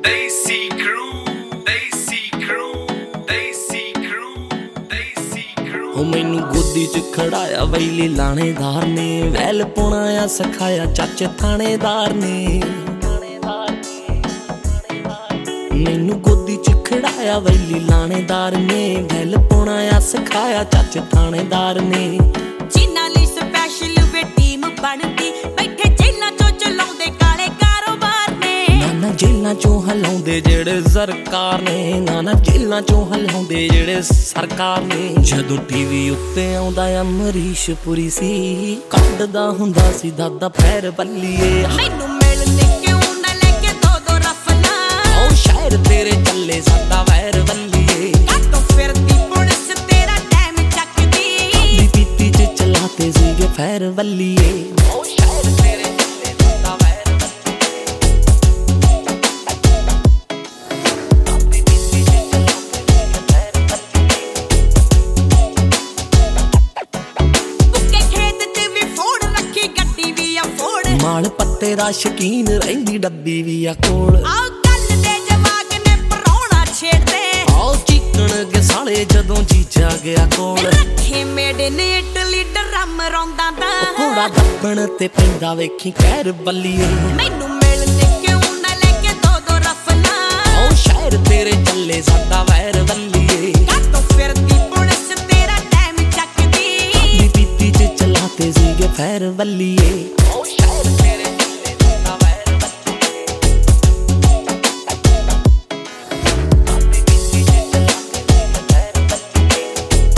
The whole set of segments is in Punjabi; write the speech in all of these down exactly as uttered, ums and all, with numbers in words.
Desi Crew, Desi Crew, Desi Crew, Desi Crew। ਹੋ ਮੈਨੂੰ ਗੋਦੀ ਚ ਖੜਾਇਆ ਵੈਲੀ ਲਾਣੇਦਾਰ ਨੇ, ਵੈਲ ਪਾਉਣਾ ਆ ਸਿਖਾਇਆ ਚਾਚੇ ਥਾਣੇਦਾਰ ਨੇ। ਮੈਨੂੰ ਗੋਦੀ ਚ ਖੜਾਇਆ ਵੈਲੀ ਲਾਣੇਦਾਰ ਨੇ, ਵੈਲ ਪਾਉਣਾ ਆ ਸਿਖਾਇਆ ਚਾਚੇ ਥਾਣੇਦਾਰ ਨੇ। ਜਿਨ੍ਹਾਂ ਲਈ ਸਪੈਸ਼ਲ ਵੇ ਟੀਮ ਬਣਦੀ, ਬੈਠੇ ਜੇਲਾਂ ਚੋਂ ਚਲਾਉਂਦੇ ਕਾਲੇ ਕਾਰੋਬਾਰ ਨੇ। ਨਾ ਜੇਲਾਂ ਚੋਂ ਹਲਾਉਂਦੇ ਜਿਹੜੇ ਸਰਕਾਰ ਨੇ, ਨਾ ਨਾ ਜੇਲਾਂ ਚੋਂ ਹਲਾਉਂਦੇ ਜਿਹੜੇ ਸਰਕਾਰ ਨੇ। ਜਦੋਂ ਟੀਵੀ ਉੱਤੇ ਆਉਂਦਾ ਅਮਰੀਸ਼ ਪੁਰੀ ਸੀ, ਕੱਢਦਾ ਹੁੰਦਾ ਸੀ ਦਾਦਾ ਪੈਰ ਬੱਲੀਏ। ਮੈਨੂੰ ਮਿਲਣੇ ਕਿਉਂ ਨਾ ਲੈ ਕੇ ਦੋ ਦੋ ਰਫਲਾਂ, ਉਹ ਸ਼ਾਇਰ ਤੇਰੇ ਚੱਲੇ ਸਾਡਾ ਵੈਰ ਬੱਲੀਏ। ਕਾਤੋਂ ਫਿਰਦੀ ਪੁਲਿਸ ਤੇਰਾ ਟਾਈਮ ਚੱਕਦੀ, ਆਪਣੀ ਪੀਤੀ ਚ ਚਲਾਤੇ ਸੀਗੇ ਫੈਰ ਬੱਲੀਏ। ਉਹ ਸ਼ਾਇਰ ਤੇਰੇ ਚੱਲੇ ਸਾਡਾ ਵੈਰ ਮਾਲ ਪੱਤੇ ਦਾ ਸ਼ਕੀਨ ਰਹਿੰਦੀ ਡੱਬੀ ਵੀ ਆ ਕੋਲ। ਆਹ ਗੱਲ ਦੇ ਦਿਮਾਗ ਨੇ ਪਰੌਣਾ ਛੇੜਦੇ, ਆਓ ਚੀਕਣ ਕੇ ਸਾਲੇ ਜਦੋਂ ਜੀਜਾ ਗਿਆ ਕੋਲ। ਰੱਖੇ ਮੇਡ ਨੇ ਇਟਲੀ ਡਰਮ ਰੌਂਦਾ ਦਾ, ਘੋੜਾ ਦੱਬਣ ਤੇ ਪੈਂਦਾ ਵੇਖੀ ਕਹਿਰ ਬੱਲੀਏ। ਮੈਨੂੰ ਮਿਲਣੇ ਕਿਉਂ ਨਾ ਲੈ ਕੇ ਦੋ ਦੋ ਰਫਲਾਂ, ਆਓ ਸ਼ਾਇਰ ਤੇਰੇ ਚੱਲੇ ਸਾਡਾ ਵੈਰ ਬੱਲੀਏ। ਕਾਤੋਂ ਫਿਰਦੀ ਪੁਲਿਸ ਤੇਰਾ ਟਾਈਮ ਚੱਕਦੀ, ਆਪਣੀ ਪੀਤੀ ਚ ਚਲਾਤੇ ਸੀਗੇ ਫੈਰ ਬੱਲੀਏ। ਆਓ ਸ਼ਾਇਰ ਤੇਰੇ ਚੱਲੇ ਸਾਡਾ ਵੈਰ ਬੱਲੀਏ। ਆਪਣੀ ਪੀਤੀ ਚ ਚਲਾਤੇ ਸੀਗੇ ਫੈਰ ਬੱਲੀਏ।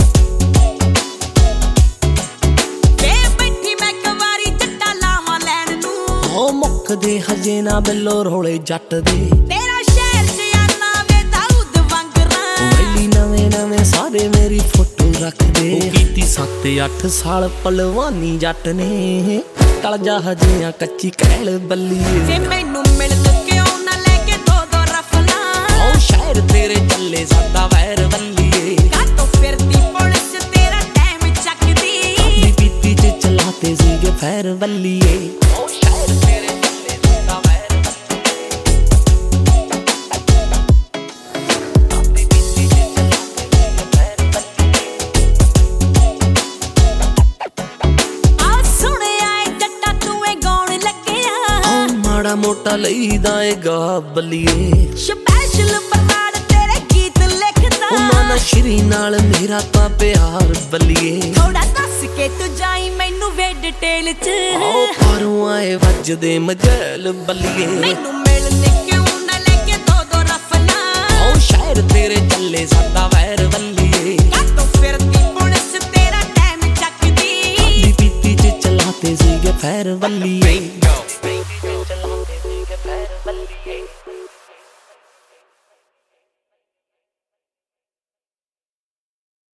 ਵੇ ਬੈਠੀ ਮੈਂ ਕਵਾਰੀ ਜੱਟਾ ਲਾਵਾਂ ਲੈਣ ਨੂੰ, ਹੋ ਮੁੱਕਦੇ ਹਜੇ ਨਾ ਬਿੱਲੋ ਰੋਲੇ ਜੱਟ ਦੇ। ਤੇਰਾ ਸ਼ਹਿਰ ਜਿਆਨਾ ਵੇ ਦਾਊਦ ਵਾਂਗਰਾਂ, ਵੈਲੀ ਨਵੇਂ ਨਵੇਂ ਸਾਰੇ ਮੇਰੀ ਫੋਟੋ ਰੱਖਦੇ। ਕੀਤੀ ਸੱਤ ਅੱਠ ਸਾਲ ਪਲਵਾਨੀ ਜੱਟ ਨੇ, ਟਲ ਜਾ ਹਜੇ ਕੱਚੀ ਕਹਿਲ ਬੱਲੀਏ। ਵੇ ਮੈਨੂੰ ਮਿਲਣ ਕਿਉਂ ਨਾ ਲੈ ਕੇ ਦੋ ਦੋ ਰਫਲਾਂ, ਆਓ ਸ਼ਾਇਰ ਤੇਰੇ ਚੱਲੇ ਸਾਡਾ ਵੈਰ ਬੱਲੀਏ। ਕਾਤੋਂ ਫਿਰਦੀ ਪੁਲਿਸ ਤੇਰਾ ਟਾਈਮ ਚੱਕਦੀ, ਆਪਣੀ ਪੀਤੀ ਚ ਚਲਾਤੇ ਸੀਗੇ ਫੈਰ ਬੱਲੀਏ। ਆਓ ਸ਼ਾਇਰ ਤੇਰੇ ਚੱਲੇ ਸਾਡਾ ਵੈਰ ਆਪਣੀ ਪੀਤੀ ਚ ਚਲਾਤੇ ਸੀਗੇ ਫੈਰ ਬੱਲੀਏ। ਆ ਸੁਣਿਆ ਏ ਜੱਟਾ ਤੂੰ ਏ ਗਾਉਣ ਲੱਗਿਆ, ਆਓ ਮਾੜਾ ਮੋਟਾ ਲਈਦਾ ਏ ਗਾ ਬੱਲੀਏ। ਸਪੈਸ਼ਲ ਬਰਨਾੜ ਤੇਰੇ ਗੀਤ ਲਿਖਦਾ, ਉਹਨਾਂ ਨਾਲ ਸ਼੍ਰੀ ਨਾਲ ਮੇਰਾ ਤਾਂ ਪਿਆਰ ਬੱਲੀਏ। ਥੋੜਾ ਦੱਸ ਕੇ ਤੂੰ ਜਾਈ ਮੈਨੂੰ ਵੇ ਡਿਟੇਲ ਚ, ਆਓ ਪਾਰੋਂ ਆਏ ਵੱਜਦੇ ਮਜਲ ਬੱਲੀਏ। ਮੈਨੂੰ ਮਿਲਣੇ ਕਿਉਂ ਨਾ ਲੈ ਕੇ ਦੋ ਦੋ ਰਫਲਾਂ, ਆਓ ਸ਼ਾਇਰ ਤੇਰੇ ਚੱਲੇ ਸਾਡਾ ਵੈਰ ਬੱਲੀਏ। ਕਾਤੋਂ ਫਿਰਦੀ ਪੁਲਿਸ ਤੇਰਾ ਟਾਈਮ ਚੱਕਦੀ, ਆਪਣੀ ਪੀਤੀ ਚ ਚਲਾਤੇ ਸੀਗੇ ਫੈਰ ਬੱਲੀਏ।